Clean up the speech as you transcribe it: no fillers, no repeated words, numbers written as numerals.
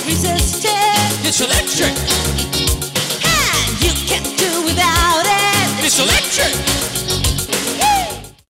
resist it. It's electric. And you can't do without it. It's electric.